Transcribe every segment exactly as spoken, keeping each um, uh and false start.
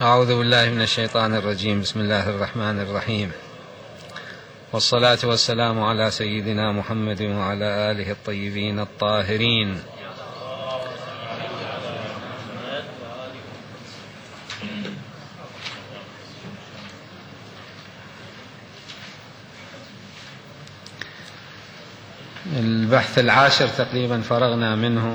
أعوذ بالله من الشيطان الرجيم. بسم الله الرحمن الرحيم، والصلاة والسلام على سيدنا محمد وعلى آله الطيبين الطاهرين. البحث العاشر تقريبا فرغنا منه،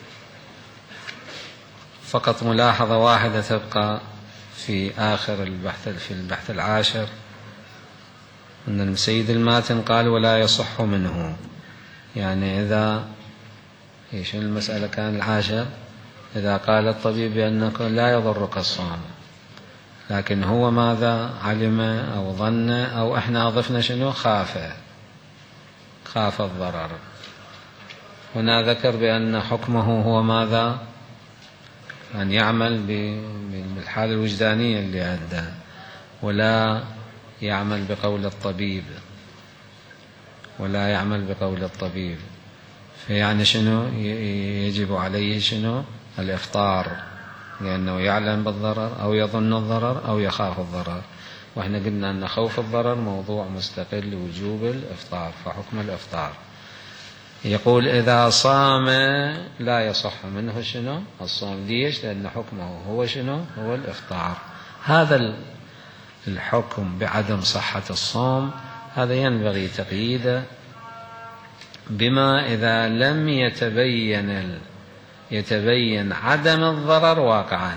فقط ملاحظة واحدة تبقى في آخر البحث في البحث العاشر، أن سيد الماتن قال ولا يصح منه. يعني إذا إيش المسألة كان العاشر؟ إذا قال الطبيب بأنك لا يضرك الصوم، لكن هو ماذا علم أو ظن أو إحنا أضفنا شنو؟ خاف خاف الضرر. هنا ذكر بأن حكمه هو ماذا؟ أن يعمل بالحالة الوجدانية اللي عنده، ولا يعمل بقول الطبيب ولا يعمل بقول الطبيب فيعني شنو؟ يجب عليه شنو؟ الإفطار، لأنه يعلم بالضرر أو يظن الضرر أو يخاف الضرر. وإحنا قلنا أن خوف الضرر موضوع مستقل لوجوب الإفطار، فحكم الإفطار. يقول إذا صام لا يصح منه شنو؟ الصوم. ليش؟ لأن حكمه هو شنو؟ هو الإفطار. هذا الحكم بعدم صحة الصوم هذا ينبغي تقييده بما إذا لم يتبين يتبين عدم الضرر واقعا.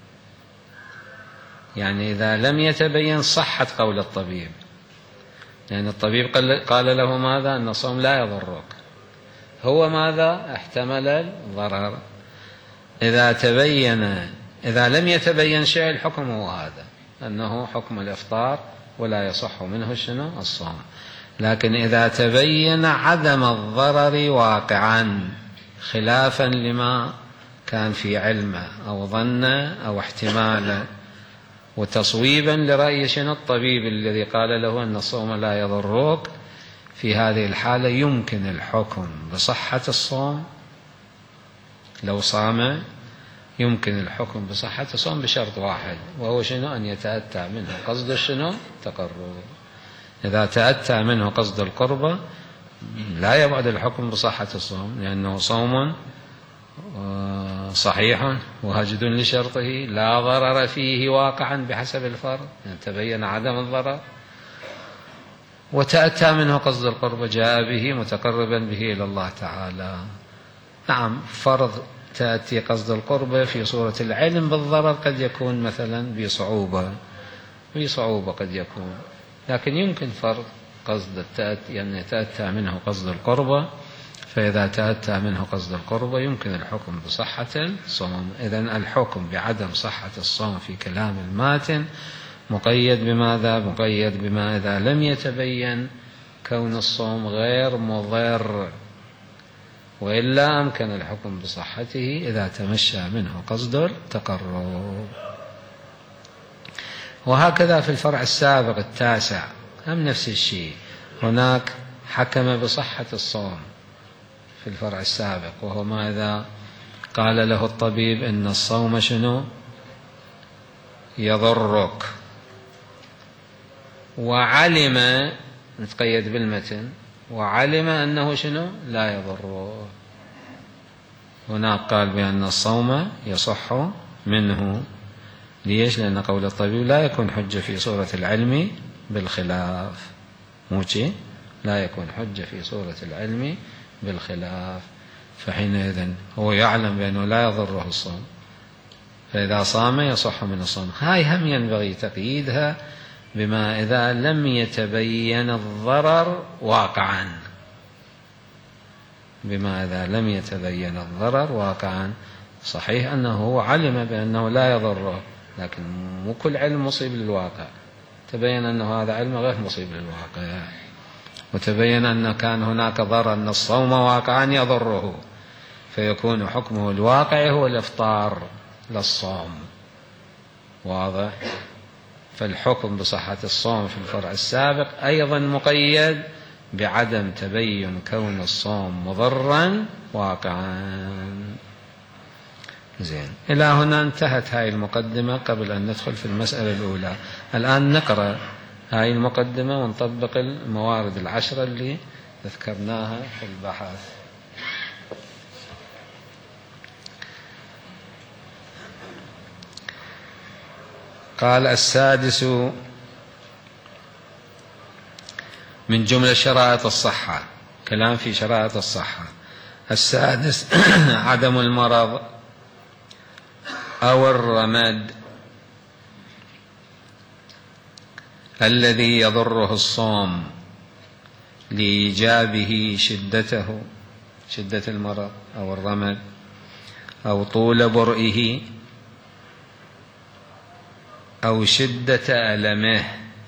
يعني إذا لم يتبين صحة قول الطبيب، لأن الطبيب قال له ماذا؟ أن الصوم لا يضرك، هو ماذا؟ احتمل الضرر. إذا تبين إذا لم يتبين شيء الحكم هو هذا، أنه حكم الإفطار ولا يصح منه شنو؟ الصوم. لكن إذا تبين عدم الضرر واقعا خلافا لما كان في علمه أو ظنه أو احتماله، وتصويبا لرأي شنو؟ الطبيب الذي قال له أن الصوم لا يضرك، في هذه الحالة يمكن الحكم بصحة الصوم. لو صام يمكن الحكم بصحة الصوم بشرط واحد، وهو شنو؟ أن يتأتى منه قصد شنو؟ تقرب. إذا تأتى منه قصد القربة لا يبعد الحكم بصحة الصوم، لأنه صوم صحيح وهجد لشرطه لا ضرر فيه واقعا بحسب الفرض، يعني تبين عدم الضرر، وتأتى منه قصد القرب جاء به متقربا به إلى الله تعالى. نعم، فرض تأتي قصد القرب في صورة العلم بالضرر قد يكون مثلا بصعوبة بصعوبة قد يكون، لكن يمكن فرض قصد التأتي، يعني يتأتى منه قصد القرب، فإذا تأتى منه قصد القرب يمكن الحكم بصحة الصوم. إذن الحكم بعدم صحة الصوم في كلام الماتن مقيد بماذا؟ مقيد بما إذا لم يتبين كون الصوم غير مضر، وإلا أمكن الحكم بصحته إذا تمشى منه قصد التقرب. وهكذا في الفرع السابق التاسع هم نفس الشيء، هناك حكم بصحة الصوم في الفرع السابق، وهو ماذا؟ قال له الطبيب إن الصوم شنو؟ يضرك، وعلم، نتقيد بالمتن، وعلم أنه شنو؟ لا يضره. هناك قال بأن الصوم يصح منه. ليش؟ لأن قول الطبيب لا يكون حجة في صورة العلم بالخلاف، موشي لا يكون حجة في صورة العلم بالخلاف، فحينئذ هو يعلم بأنه لا يضره الصوم، فإذا صام يصح من الصوم. هاي هم ينبغي تقييدها بما إذا لم يتبين الضرر واقعا، بما إذا لم يتبين الضرر واقعا. صحيح أنه هو علم بأنه لا يضره، لكن مو كل علم مصيب للواقع. تبين أنه هذا علم غير مصيب للواقع، وتبين أن كان هناك ضرر، أن الصوم واقعا يضره، فيكون حكمه الواقع هو الإفطار للصوم. واضح؟ فالحكم بصحة الصوم في الفرع السابق أيضا مقيد بعدم تبين كون الصوم مضرا واقعا. زين، إلى هنا انتهت هاي المقدمة قبل أن ندخل في المسألة الأولى. الآن نقرأ هاي المقدمة ونطبق الموارد العشرة اللي ذكرناها في البحث. قال: السادس من جملة شرائط الصحة، كلام في شرائط الصحة. السادس عدم المرض أو الرمد الذي يضره الصوم لإيجابه شدته، شدة المرض أو الرمد، أو طول برئه، أو شدة ألمه.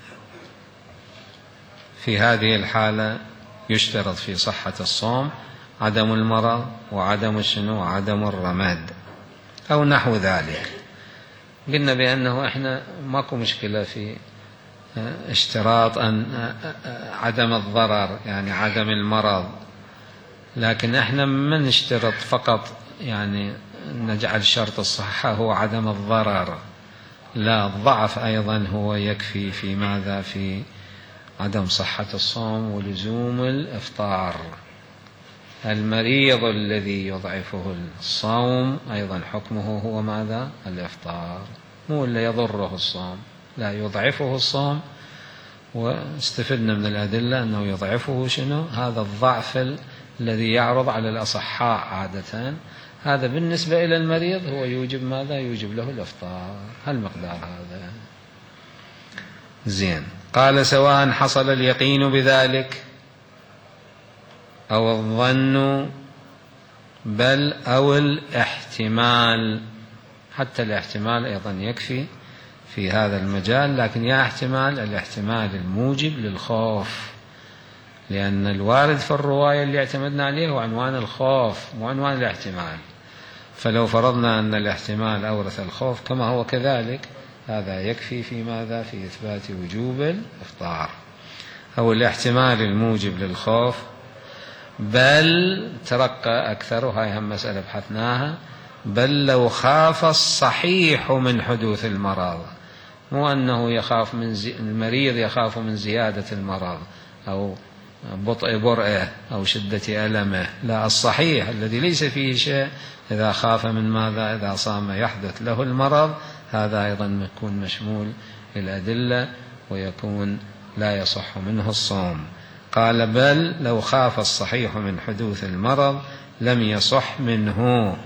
في هذه الحالة يشترط في صحة الصوم عدم المرض وعدم الشنو وعدم الرمد أو نحو ذلك. قلنا بأنه إحنا ماكو مشكلة في اشتراط أن عدم الضرر، يعني عدم المرض، لكن إحنا ما نشترط فقط يعني نجعل شرط الصحة هو عدم الضرر، لا، الضعف أيضا هو يكفي في ماذا؟ في عدم صحة الصوم ولزوم الإفطار. المريض الذي يضعفه الصوم أيضا حكمه هو ماذا؟ الإفطار، مو اللي يضره الصوم، لا، يضعفه الصوم. واستفدنا من الأدلة أنه يضعفه شنو؟ هذا الضعف الذي يعرض على الأصحاء عادة، هذا بالنسبة إلى المريض هو يوجب ماذا؟ يوجب له الإفطار، هالمقدار هذا. زين. قال: سواء حصل اليقين بذلك أو الظن بل أو الاحتمال. حتى الاحتمال أيضا يكفي في هذا المجال، لكن يا احتمال الاحتمال الموجب للخوف، لأن الوارد في الرواية اللي اعتمدنا عليه هو عنوان الخوف مو عنوان الاحتمال. فلو فرضنا أن الاحتمال أورث الخوف كما هو كذلك، هذا يكفي في ماذا؟ في إثبات وجوب الإفطار. أو الاحتمال الموجب للخوف، بل ترقى أكثر، هاي هم مسألة بحثناها، بل لو خاف الصحيح من حدوث المرض، مو أنه يخاف من زي... المريض يخاف من زيادة المرض أو بطء برئه أو شدة ألمه، لا، الصحيح الذي ليس فيه شيء إذا خاف من ماذا؟ إذا صام يحدث له المرض، هذا أيضا يكون مشمول الأدلة ويكون لا يصح منه الصوم. قال: بل لو خاف الصحيح من حدوث المرض لم يصح منه.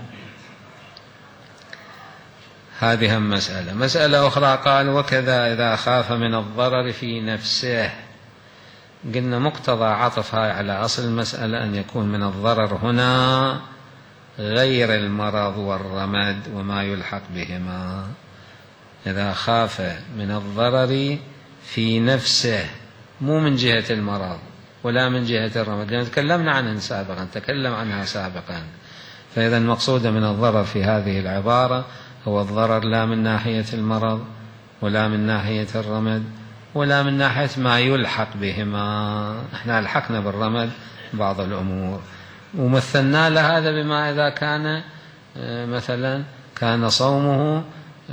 هذه هم مسألة. مسألة أخرى قال: وكذا إذا خاف من الضرر في نفسه. قلنا مقتضى عطف هاي على أصل المسألة أن يكون من الضرر هنا غير المرض والرمد وما يلحق بهما. إذا خاف من الضرر في نفسه، مو من جهة المرض ولا من جهة الرمد، لأن تكلمنا عنها سابقا، تكلم عنها سابقا. فإذا المقصود من الضرر في هذه العبارة هو الضرر لا من ناحية المرض ولا من ناحية الرمد ولا من ناحية ما يلحق بهما. احنا الحقنا بالرمد بعض الأمور ومثلنا لهذا بما إذا كان مثلا كان صومه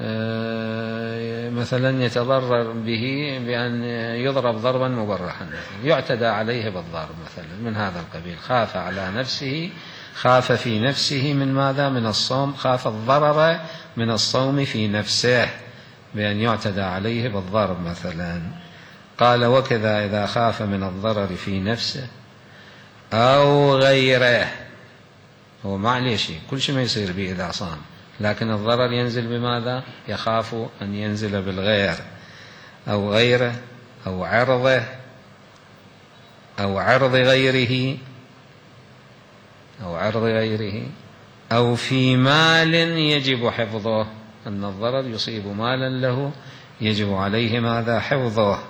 مثلا يتضرر به بأن يضرب ضربا مبرحا، يعتدى عليه بالضرب مثلا من هذا القبيل، خاف على نفسه، خاف في نفسه من ماذا؟ من الصوم، خاف الضرر من الصوم في نفسه بأن يعتدى عليه بالضرب مثلا. قال: وكذا إذا خاف من الضرر في نفسه أو غيره، هو ما عليه شيء، كل شيء ما يصير به إذا صام، لكن الضرر ينزل بماذا؟ يخاف أن ينزل بالغير أو غيره أو عرضه أو عرض غيره أو عرض غيره أو في مال يجب حفظه، أن الضرر يصيب مالا له يجب عليه ماذا؟ حفظه.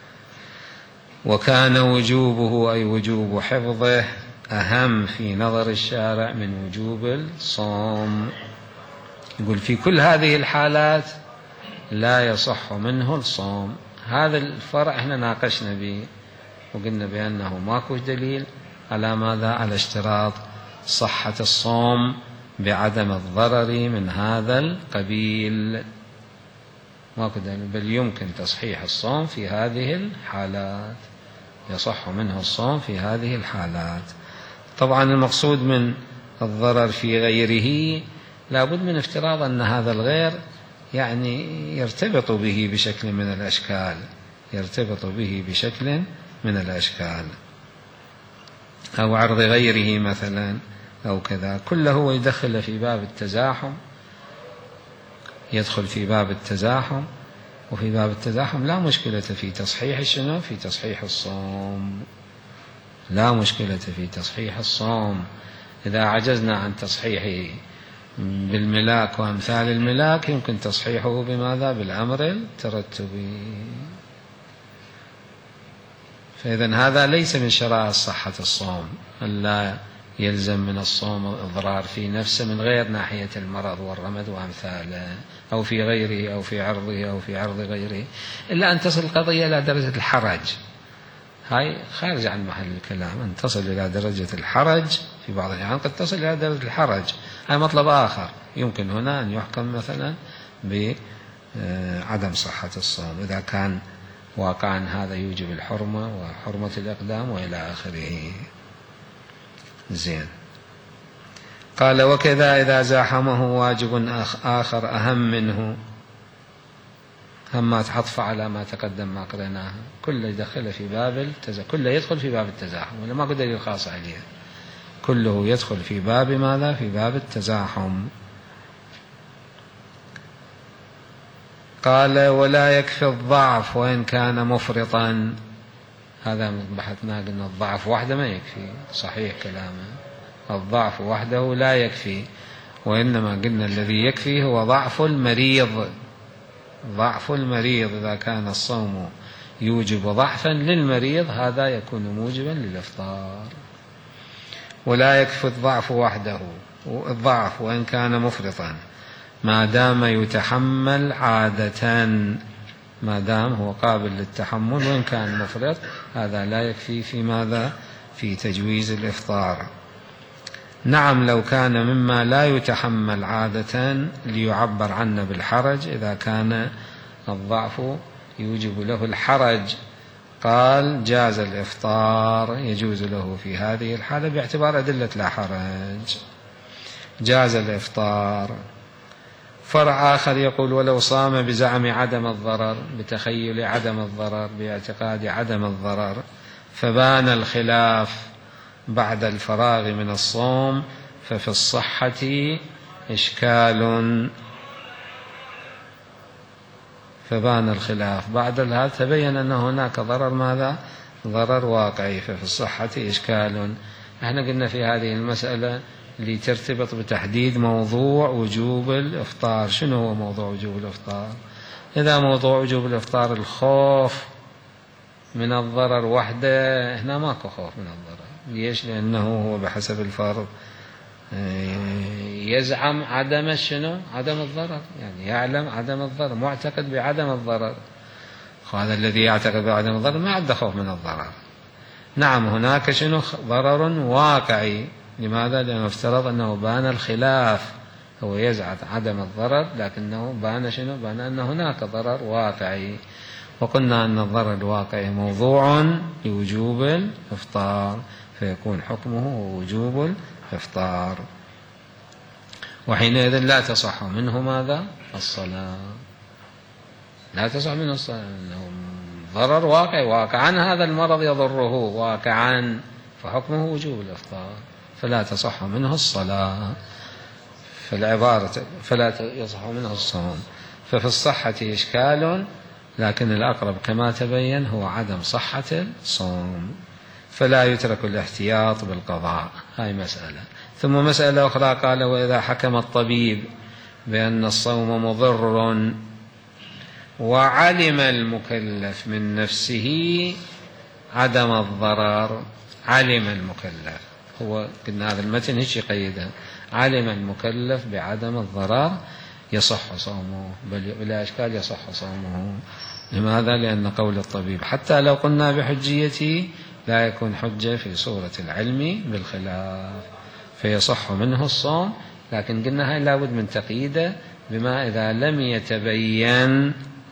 وكان وجوبه أي وجوب حفظه أهم في نظر الشارع من وجوب الصوم. يقول في كل هذه الحالات لا يصح منه الصوم. هذا الفرع احنا ناقشنا به وقلنا بأنه ماكو دليل على ماذا؟ على اشتراط صحة الصوم بعدم الضرر من هذا القبيل، بل يمكن تصحيح الصوم في هذه الحالات، يصح منه الصوم في هذه الحالات. طبعا المقصود من الضرر في غيره لابد من افتراض أن هذا الغير يعني يرتبط به بشكل من الأشكال، يرتبط به بشكل من الأشكال، أو عرض غيره مثلا أو كذا، كله يدخل في باب التزاحم، يدخل في باب التزاحم. وفي باب التزاحم لا مشكلة في تصحيح شنو؟ في تصحيح الصوم، لا مشكلة في تصحيح الصوم. إذا عجزنا عن تصحيحه بالملاك وأمثال الملاك يمكن تصحيحه بماذا؟ بالأمر الترتبي. فإذا هذا ليس من شرائط صحة الصوم، ألا يلزم من الصوم إضرار في نفسه من غير ناحية المرض والرمد وأمثاله، أو في غيره أو في عرضه أو في عرض غيره، إلا أن تصل القضية إلى درجة الحرج. هاي خارج عن محل الكلام، أن تصل إلى درجة الحرج في بعض الأحيان قد تصل إلى درجة الحرج، هاي مطلب آخر. يمكن هنا أن يحكم مثلا بعدم صحة الصوم إذا كان واقعا هذا يوجب الحرمة وحرمة الإقدام وإلى آخره. زين. قال وكذا إذا زاحمه واجب آخر أهم منه، هم ما تحطف على ما تقدم ما قريناه، كله يدخل في باب التزاحم، كله يدخل في باب التزاحم، ولا ما قد دليل خاص عليه، كله يدخل في باب ماذا؟ في باب التزاحم. قال ولا يكفي الضعف وإن كان مفرطا، هذا بحثنا قلنا الضعف وحده ما يكفي، صحيح كلامه، الضعف وحده لا يكفي، وإنما قلنا الذي يكفي هو ضعف المريض، ضعف المريض إذا كان الصوم يوجب ضعفا للمريض هذا يكون موجبا للإفطار. ولا يكفي الضعف وحده، الضعف وإن كان مفرطا ما دام يتحمل عادة، ما دام هو قابل للتحمل وإن كان مفرط، هذا لا يكفي في ماذا؟ في تجويز الإفطار. نعم لو كان مما لا يتحمل عادة ليعبر عنه بالحرج، إذا كان الضعف يوجب له الحرج قال جاز الإفطار، يجوز له في هذه الحالة باعتبار أدلة لا حرج، جاز الإفطار. فرع آخر يقول ولو صام بزعم عدم الضرر، بتخيل عدم الضرر، باعتقاد عدم الضرر، فبان الخلاف بعد الفراغ من الصوم، ففي الصحة إشكال، فبان الخلاف بعد هذا تبين أن هناك ضرر ماذا؟ ضرر واقعي، ففي الصحة إشكال. احنا قلنا في هذه المسألة لترتبط بتحديد موضوع وجوب الإفطار. شنو هو موضوع وجوب الإفطار؟ إذا موضوع وجوب الإفطار الخوف من الضرر وحده، هنا ماكو خوف من الضرر. ليش؟ لأنه هو بحسب الفرض يزعم عدم شنو؟ عدم الضرر، يعني يعلم عدم الضرر، معتقد بعدم الضرر. هذا الذي يعتقد بعدم الضرر ما عنده خوف من الضرر. نعم هناك شنو؟ ضرر واقعي. لماذا؟ لأنه افترض أنه بان الخلاف، هو يزعم عدم الضرر لكنه بان شنو؟ بان أن هناك ضرر واقعي، وقلنا أن الضرر الواقعي موضوع لوجوب الإفطار، فيكون حكمه وجوب الإفطار، وحينئذ لا تصح منه ماذا؟ الصلاة، لا تصح منه الصلاة، لأنه ضرر واقعي، واقعا هذا المرض يضره واقعا، فحكمه وجوب الإفطار، فلا تصح منه الصلاة. فالعبارة فلا يصح منه الصوم، ففي الصحة إشكال، لكن الأقرب كما تبين هو عدم صحة الصوم، فلا يترك الاحتياط بالقضاء. هاي مسألة. ثم مسألة أخرى قال وإذا حكم الطبيب بأن الصوم مضر وعلم المكلف من نفسه عدم الضرر، علم المكلف، هو قلنا هذا المتن هيك يقيده، علم المكلف بعدم الضرر يصح صومه، بل بلا إشكال يصح صومه. لماذا؟ لأن قول الطبيب حتى لو قلنا بحجيته لا يكون حجة في صورة العلم بالخلاف، فيصح منه الصوم لكن قلنا هاي لابد من تقييده بما إذا لم يتبين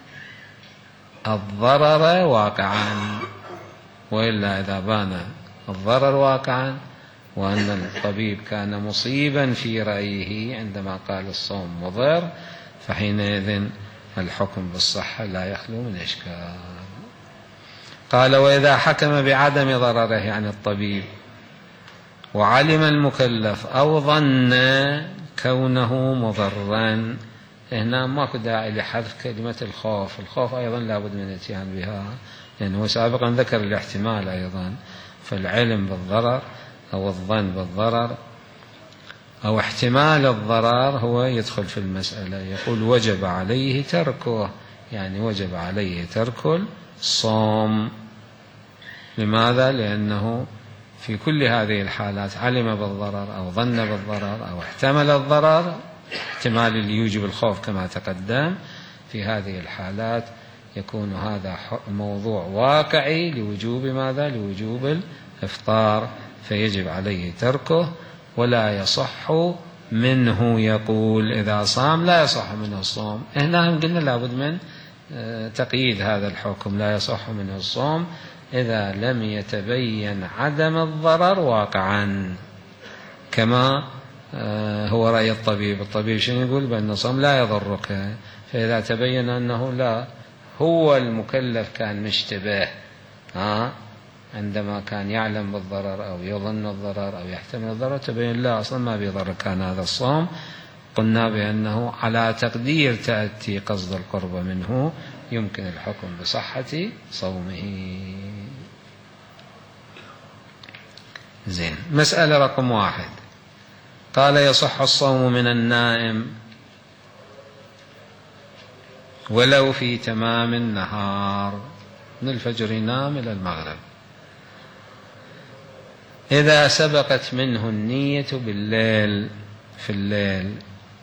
الضرر واقعا، وإلا إذا بان الضرر واقعا وأن الطبيب كان مصيبا في رأيه عندما قال الصوم مضر، فحينئذ الحكم بالصحة لا يخلو من إشكال. قال: وإذا حكم بعدم ضرره عن الطبيب وعلم المكلف أو ظن كونه مضرا، هنا ماكو داعي لحذف كلمة الخوف. الخوف أيضا لابد من الاتيان بها، لأنه يعني سابقا ذكر الاحتمال أيضا، فالعلم بالضرر أو الظن بالضرر أو احتمال الضرر هو يدخل في المسألة. يقول: وجب عليه تركه، يعني وجب عليه ترك الصوم. لماذا؟ لأنه في كل هذه الحالات علم بالضرر أو ظن بالضرر أو احتمل الضرر، احتمال اللي يوجب الخوف كما تقدم. في هذه الحالات يكون هذا موضوع واقعي لوجوب ماذا؟ لوجوب الإفطار، فيجب عليه تركه ولا يصح منه. يقول: إذا صام لا يصح منه الصوم. هنا هم قلنا لابد من تقييد هذا الحكم، لا يصح منه الصوم إذا لم يتبين عدم الضرر واقعا، كما هو رأي الطبيب. الطبيب شنو يقول؟ بأن الصوم لا يضرك. فإذا تبين أنه لا، هو المكلف كان مشتبه ها عندما كان يعلم بالضرر أو يظن الضرر أو يحتمل الضرر، تبين لا أصلا ما بيضر كان هذا الصوم، قلنا بأنه على تقدير تأتي قصد القرب منه يمكن الحكم بصحة صومه. زين. مسألة رقم واحد، قال: يصح الصوم من النائم ولو في تمام النهار، من الفجر ينام إلى المغرب، إذا سبقت منه النية بالليل في الليل.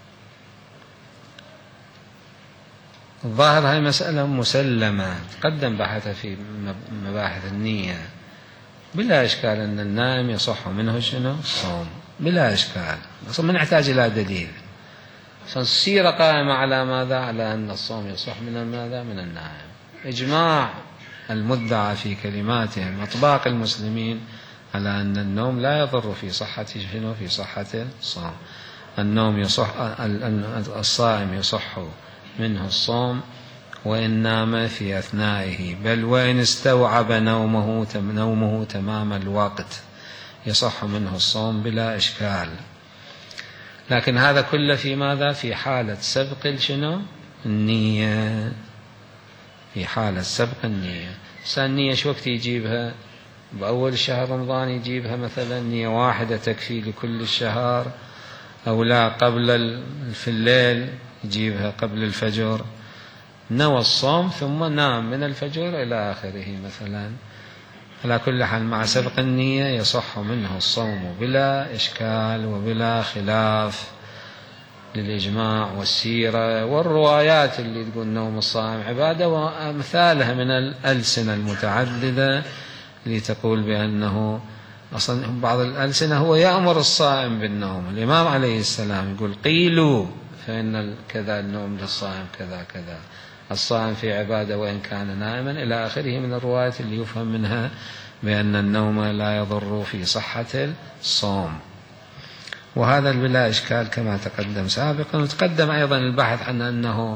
الظاهر هاي مسألة مسلمة، تقدم بحثها في مباحث النية، بلا إشكال أن النائم يصح منه شنو؟ الصوم، بلا إشكال، أصلا ما نحتاج إلى دليل. السيرة قائمة على ماذا؟ على أن الصوم يصح من ماذا؟ من النائم. إجماع المدعى في كلماتهم أطباق المسلمين على أن النوم لا يضر في صحة شنو؟ في صحة الصوم. النوم يصح، الصائم يصح منه الصوم وإن نام في أثنائه، بل وإن استوعب نومه نومه تمام الوقت يصح منه الصوم بلا إشكال. لكن هذا كله في ماذا؟ في حالة سبق شنو؟ النية. في حالة سبق النية. النية شو وقت يجيبها؟ بأول شهر رمضان يجيبها مثلا نية واحدة تكفي لكل الشهر، أو لا قبل في الليل يجيبها قبل الفجر، نوى الصوم ثم نام من الفجر إلى آخره مثلا. على كل حال مع سبق النية يصح منه الصوم بلا إشكال وبلا خلاف للإجماع والسيرة والروايات اللي تقول نوم الصائم عبادة، وأمثالها من الألسنة المتعددة اللي تقول بأنه أصلا بعض الألسنة هو يأمر الصائم بالنوم. الإمام عليه السلام يقول: قيلوا فإن كذا النوم للصائم كذا كذا، الصائم في عبادة وإن كان نائما، إلى آخره من الروايات اللي يفهم منها بأن النوم لا يضر في صحة الصوم. وهذا بلا إشكال كما تقدم سابقا. وتقدم أيضا البحث عن أنه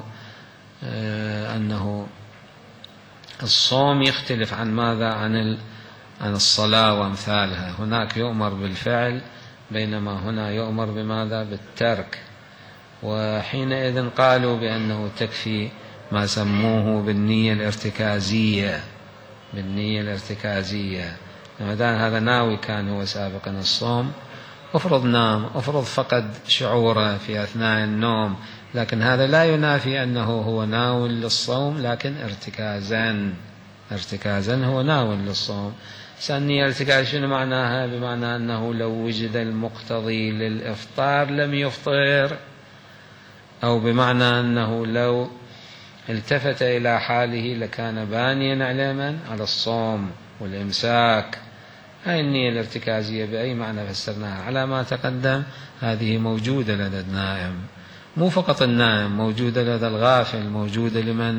أنه الصوم يختلف عن ماذا؟ عن عن الصلاة وأمثالها. هناك يؤمر بالفعل بينما هنا يؤمر بماذا؟ بالترك. وحينئذ قالوا بأنه تكفي ما سموه بالنية الارتكازية، بالنية الارتكازية. لمدان هذا ناوي كان هو سابقا الصوم، أفرض نام، أفرض فقد شعوره في أثناء النوم، لكن هذا لا ينافي أنه هو ناوي للصوم، لكن ارتكازا ارتكازا هو ناوي للصوم. النية الارتكاز شنو معناها؟ بمعنى أنه لو وجد المقتضي للإفطار لم يفطر، أو بمعنى أنه لو التفت إلى حاله لكان بانيا على من؟ على الصوم والإمساك. هاي النية الارتكازية بأي معنى فسرناها على ما تقدم هذه موجودة لدى النائم، مو فقط النائم، موجودة لدى الغافل، موجودة لمن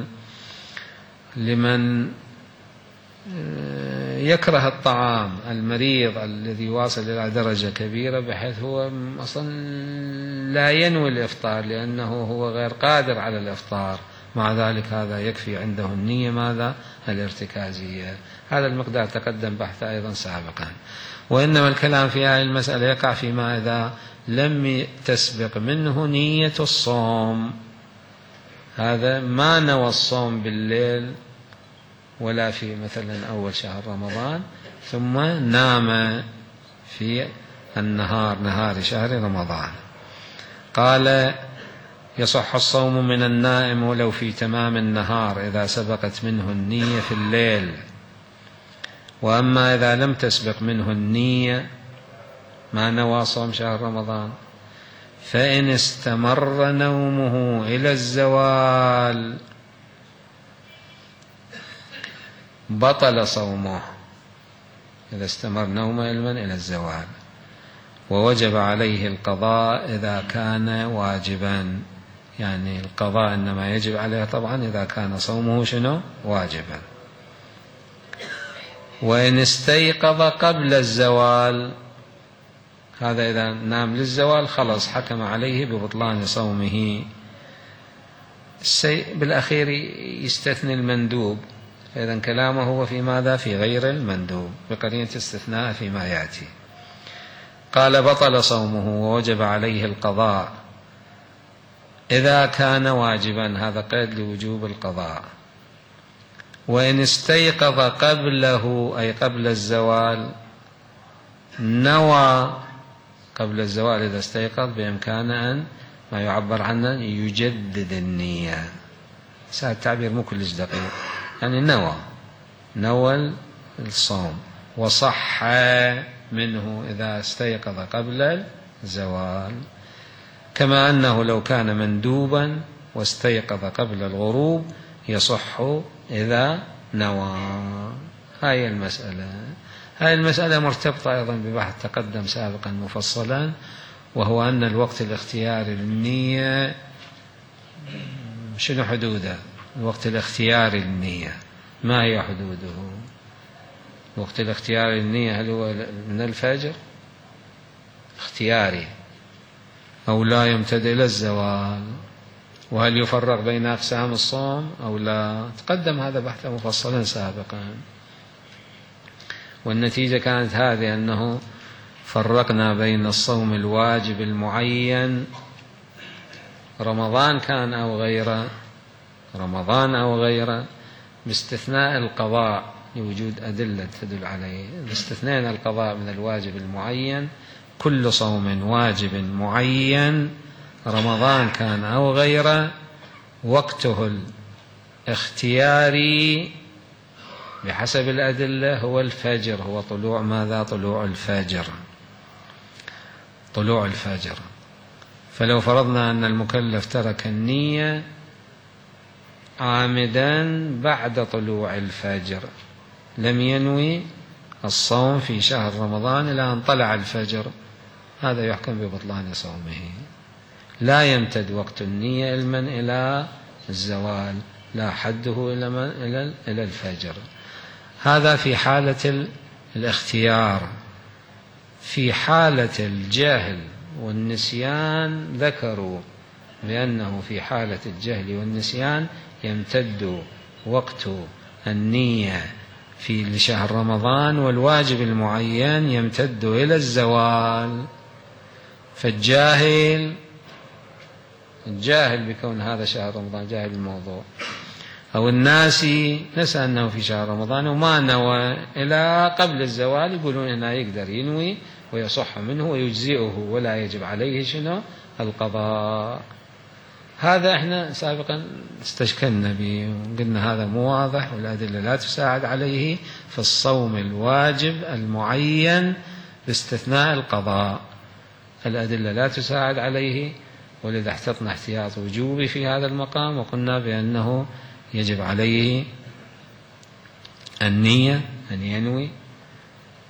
لمن يكره الطعام، المريض الذي واصل إلى درجة كبيرة بحيث هو أصلا لا ينوي الإفطار لأنه هو غير قادر على الإفطار، مع ذلك هذا يكفي عنده النية ماذا؟ الارتكازية. هذا المقدار تقدم بحثه أيضا سابقا. وإنما الكلام في هذه المسألة يقع فيما إذا لم تسبق منه نية الصوم، هذا ما نوى الصوم بالليل ولا في مثلا أول شهر رمضان، ثم نام في النهار نهار شهر رمضان. قال يصح الصوم من النائم ولو في تمام النهار إذا سبقت منه النية في الليل. وأما إذا لم تسبق منه النية ما نوى صوم شهر رمضان، فإن استمر نومه إلى الزوال بطل صومه، إذا استمر نومه إلى الزوال، ووجب عليه القضاء إذا كان واجبا، يعني القضاء إنما يجب عليه طبعا إذا كان صومه شنو؟ واجبا. وإن استيقظ قبل الزوال، هذا إذا نام للزوال خلص حكم عليه ببطلان صومه. بالأخير يستثني المندوب، إذن كلامه هو في ماذا؟ في غير المندوب بقرينة استثناء فيما يأتي. قال بطل صومه ووجب عليه القضاء إذا كان واجبا، هذا قيد لوجوب القضاء. وإن استيقظ قبله أي قبل الزوال نوى قبل الزوال، إذا استيقظ بإمكانه أن ما يعبر عنه يجدد النية، هذا التعبير مو كلش دقيق، يعني نوى نوى الصوم وصح منه إذا استيقظ قبل الزوال، كما أنه لو كان مندوبا واستيقظ قبل الغروب يصح إذا نوى. هاي المسألة هاي المسألة مرتبطة أيضا ببحث تقدم سابقا مفصلا، وهو أن الوقت الاختياري للنية شنو حدوده؟ الوقت الاختياري للنية ما هي حدوده؟ الوقت الاختياري للنية هل هو من الفجر اختياري أو لا يمتد إلى الزوال؟ وهل يفرق بين أقسام الصوم أو لا؟ تقدم هذا بحث مفصلا سابقا، والنتيجة كانت هذه أنه فرقنا بين الصوم الواجب المعين رمضان كان أو غيره رمضان أو غيره باستثناء القضاء لوجود أدلة تدل عليه. باستثناء القضاء من الواجب المعين، كل صوم واجب معين رمضان كان أو غيره وقته الاختياري بحسب الأدلة هو الفجر، هو طلوع ماذا؟ طلوع الفجر طلوع الفجر. فلو فرضنا أن المكلف ترك النية عامدا بعد طلوع الفجر لم ينوي الصوم في شهر رمضان إلى أن طلع الفجر، هذا يحكم ببطلان صومه، لا يمتد وقت النية المن إلى الزوال، لا حده إلى من إلى إلى الفجر. هذا في حالة الاختيار. في حالة الجهل والنسيان ذكروا بأنه في حالة الجهل والنسيان يمتد وقت النية في لشهر رمضان والواجب المعين يمتد إلى الزوال. فالجاهل الجاهل بكون هذا شهر رمضان، جاهل الموضوع، أو الناسي نسى أنه في شهر رمضان وما نوى إلى قبل الزوال، يقولون أنه يقدر ينوي ويصح منه ويجزئه ولا يجب عليه شنو؟ القضاء. هذا احنا سابقا استشكلنا به وقلنا هذا مو واضح والأدلة لا تساعد عليه في الصوم الواجب المعين باستثناء القضاء، الأدلة لا تساعد عليه، ولذا احتطنا احتياط وجوبي في هذا المقام وقلنا بأنه يجب عليه النية أن ينوي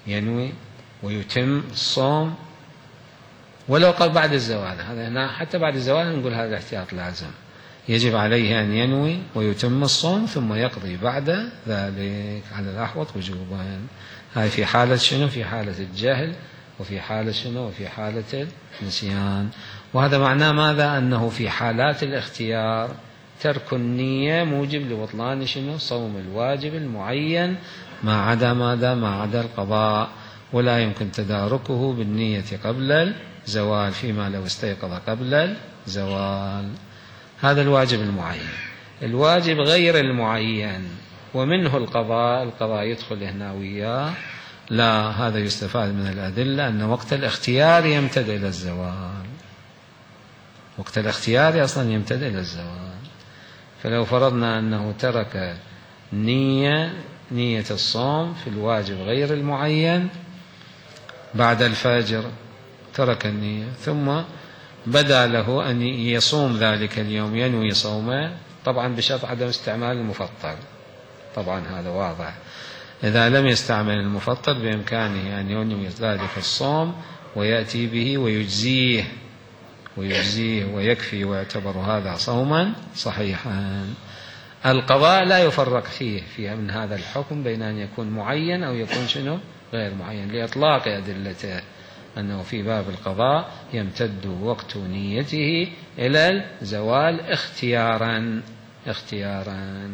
ينوي ويتم الصوم ولو قال بعد الزوال. هذا هنا حتى بعد الزوال نقول هذا الاحتياط لازم، يجب عليه أن ينوي ويتم الصوم ثم يقضي بعد ذلك على الأحوط وجوبا. هاي في حالة شنو؟ في حالة الجهل، وفي حالة شنو؟ وفي حالة النسيان. وهذا معناه ماذا؟ أنه في حالات الاختيار ترك النية موجب لبطلان شنو؟ صوم الواجب المعين ما عدا ماذا؟ ما عدا القضاء، ولا يمكن تداركه بالنية قبل الزوال فيما لو استيقظ قبل الزوال. هذا الواجب المعين. الواجب غير المعين ومنه القضاء، القضاء يدخل هنا وياه، لا، هذا يستفاد من الأدلة أن وقت الاختيار يمتد إلى الزوال. وقت الاختيار أصلا يمتد إلى الزوال. فلو فرضنا أنه ترك نية نية الصوم في الواجب غير المعين بعد الفجر، ترك النية ثم بدا له أن يصوم ذلك اليوم، ينوي صومه، طبعا بشرط عدم استعمال المفطر، طبعا هذا واضح. إذا لم يستعمل المفطر بإمكانه أن ينوي ذلك الصوم ويأتي به ويجزيه ويجزيه ويكفي ويعتبر هذا صوما صحيحا. القضاء لا يفرق فيه فيها من هذا الحكم بين أن يكون معين أو يكون شنو؟ غير معين، لإطلاق أدلته أنه في باب القضاء يمتد وقت نيته إلى الزوال اختيارا اختيارا.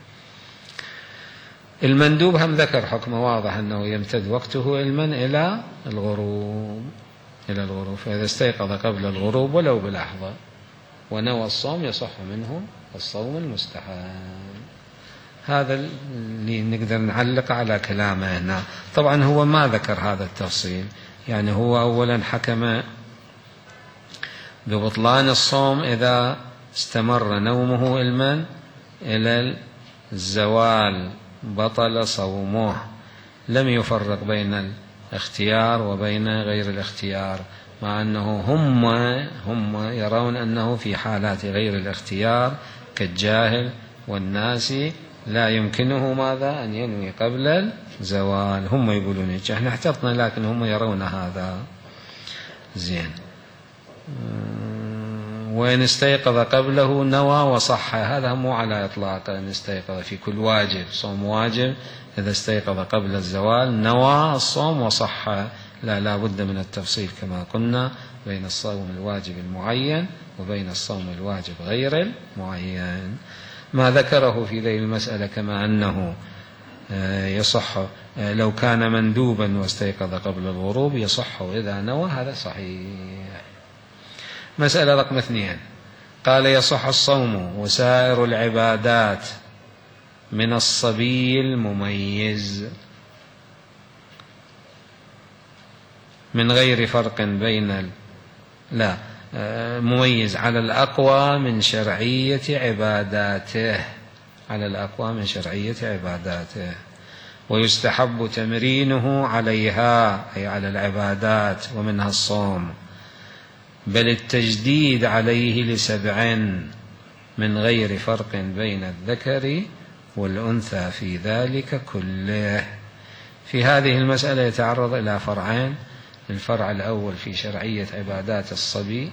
المندوب هم ذكر حكمه واضح أنه يمتد وقته علما إلى الغروب إلى الغروب فإذا استيقظ قبل الغروب ولو بلحظة ونوى الصوم يصح منه الصوم المستحب. هذا اللي نقدر نعلق على كلامه هنا. طبعا هو ما ذكر هذا التفصيل، يعني هو أولا حكم ببطلان الصوم إذا استمر نومه علما إلى الزوال بطل صومه، لم يفرق بين الاختيار وبين غير الاختيار، مع أنه هم هم يرون أنه في حالات غير الاختيار كالجاهل والناس لا يمكنه ماذا؟ أن ينوي قبل الزوال. هم يقولون احنا احتطنا، لكن هم يرون هذا زين. وإن استيقظ قبله نوى وصح، هذا مو على إطلاق أن استيقظ في كل واجب، صوم واجب إذا استيقظ قبل الزوال نوى الصوم وصح، لا لا بد من التفصيل كما قلنا بين الصوم الواجب المعين وبين الصوم الواجب غير المعين. ما ذكره في ذي المسألة كما أنه يصح لو كان مندوبا واستيقظ قبل الغروب يصح إذا نوى، هذا صحيح. مسألة رقم اثنين، قال يصح الصوم وسائر العبادات من الصبي المميز من غير فرق بين ال... لا مميز على الأقوى من شرعية عباداته، على الأقوى من شرعية عباداته، ويستحب تمرينه عليها أي على العبادات ومنها الصوم، بل التجديد عليه لسبع من غير فرق بين الذكر والأنثى في ذلك كله. في هذه المسألة يتعرض إلى فرعين، الفرع الأول في شرعية عبادات الصبي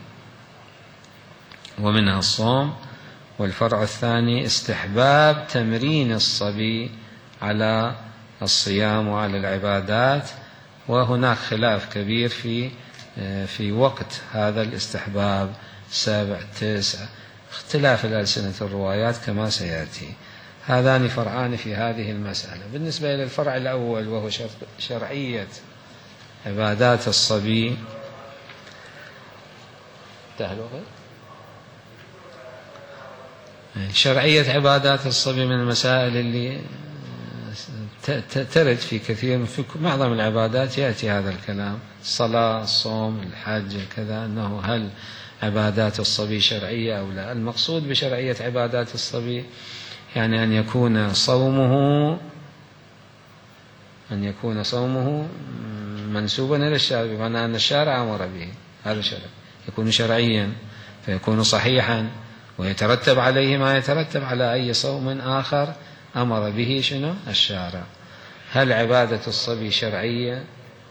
ومنها الصوم، والفرع الثاني استحباب تمرين الصبي على الصيام وعلى العبادات، وهناك خلاف كبير في في وقت هذا الاستحباب، سبع تسع، اختلاف الألسنة الروايات كما سيأتي. هذان فرعان في هذه المسألة. بالنسبة إلى الفرع الأول وهو شرعية عبادات الصبي، شرعية عبادات الصبي من المسائل اللي ترد في كثير في معظم العبادات يأتي هذا الكلام، الصلاة، الصوم، الحج، كذا، أنه هل عبادات الصبي شرعية أو لا. المقصود بشرعية عبادات الصبي يعني أن يكون صومه أن يكون صومه منسوبا إلى الشارع، بمعنى أن الشارع أمر به، هذا شرع، يكون شرعيا فيكون صحيحا ويترتب عليه ما يترتب على أي صوم آخر أمر به شنو؟ الشارع. هل عبادة الصبي شرعية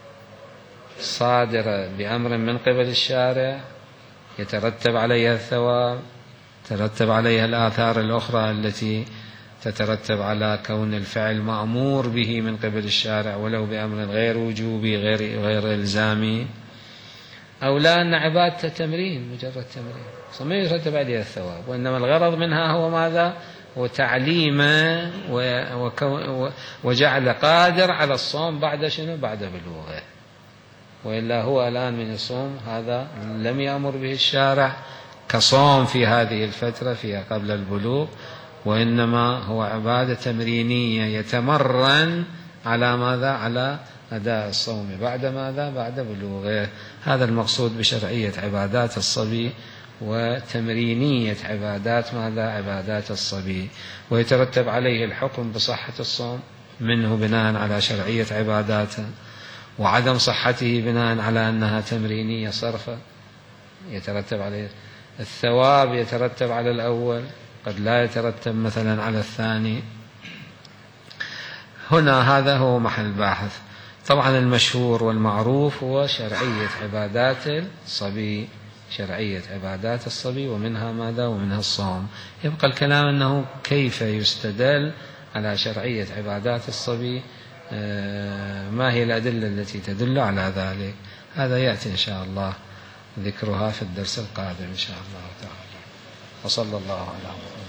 صادرة بأمر من قبل الشارع يترتب عليها الثواب، ترتب عليها الآثار الأخرى التي تترتب على كون الفعل مأمور به من قبل الشارع ولو بأمر غير وجوبي غير غير إلزامي، أو لا أن عبادة تمرين مجرد تمرين ما يترتب عليها الثواب، وإنما الغرض منها هو ماذا؟ وتعليمه وجعل قادر على الصوم بعد شنو؟ بعد بلوغه. وإلا هو الآن من الصوم هذا لم يأمر به الشارع كصوم في هذه الفترة فيها قبل البلوغ، وإنما هو عبادة تمرينية يتمرن على ماذا؟ على أداء الصوم بعد ماذا؟ بعد بلوغه. هذا المقصود بشرعية عبادات الصبي وتمرينية عبادات ماذا؟ عبادات الصبي، ويترتب عليه الحكم بصحة الصوم منه بناء على شرعية عباداته، وعدم صحته بناء على أنها تمرينية صرفة يترتب عليه الثواب، يترتب على الأول قد لا يترتب مثلا على الثاني. هنا هذا هو محل بحث. طبعا المشهور والمعروف هو شرعية عبادات الصبي، شرعية عبادات الصبي ومنها ماذا؟ ومنها الصوم. يبقى الكلام أنه كيف يستدل على شرعية عبادات الصبي، ما هي الأدلة التي تدل على ذلك؟ هذا يأتي إن شاء الله ذكرها في الدرس القادم إن شاء الله تعالى. وصلى الله على محمد.